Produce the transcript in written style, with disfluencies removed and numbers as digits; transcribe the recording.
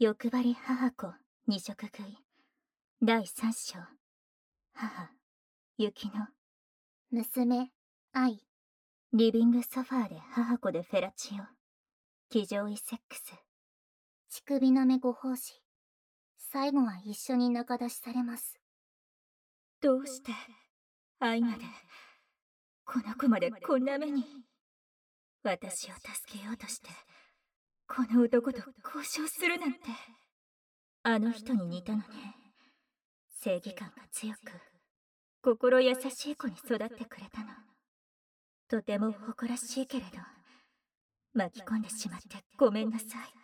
欲張り母子二色食い第三章。母雪乃。 娘愛。 リビングソファーで母子でフェラチオ。騎乗位セックス。 乳首なめご奉仕。最後は一緒に仲出しされます。 どうして愛までこの子までこんな目に。私を助けようとしてこの男と交渉するなんて。あの人に似たのね。正義感が強く心優しい子に育ってくれたの。とても誇らしいけれど巻き込んでしまってごめんなさい。